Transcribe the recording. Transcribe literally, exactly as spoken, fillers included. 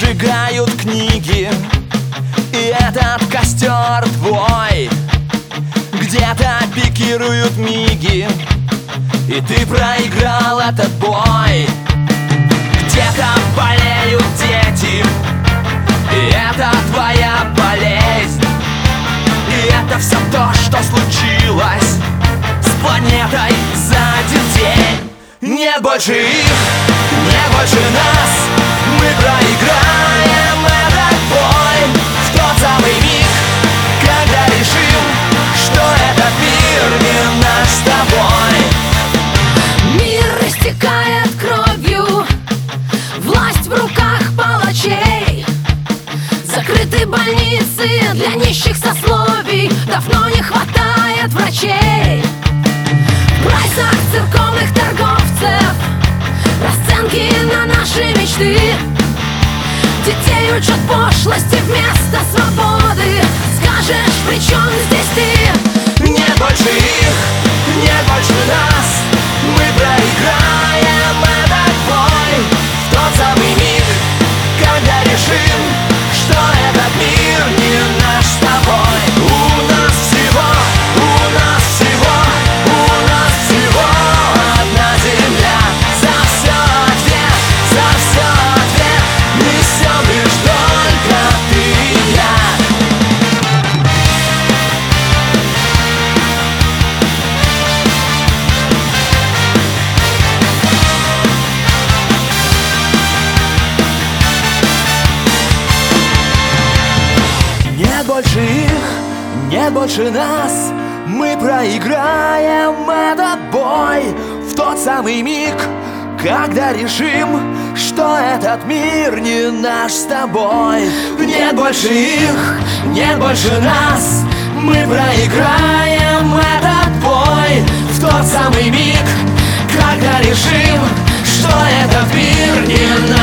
сжигают книги, и этот костер твой. Где-то пикируют миги, и ты проиграл этот бой. Где-то болеют дети, и это твоя болезнь. И это все то, что случилось с планетой за один день. Не больше их, не больше нас. Мы проиграем этот бой в тот самый миг, когда решим, что этот мир не наш с тобой. Мир истекает кровью, власть в руках палачей. Закрыты больницы для нищих сословий, давно не хватает врачей. В прайсах церковных торговцев расценки на наши мечты. Детей учат пошлости вместо свободы. Скажешь, при чем здесь ты? Не больше их, не больше нас. Мы проиграем этот бой в тот самый миг, когда решим, что этот мир не наш с тобой. У нас всего, у нас всего, у нас всего одна земля. За все ответ, за все ответ несем лишь только ты и я. Не больше их, не больше нас. Мы проиграем этот бой в тот самый миг, когда решим, что этот мир не наш с тобой. Не больше их, не больше нас. Мы проиграем этот бой в тот самый миг, когда решим, что этот мир не наш.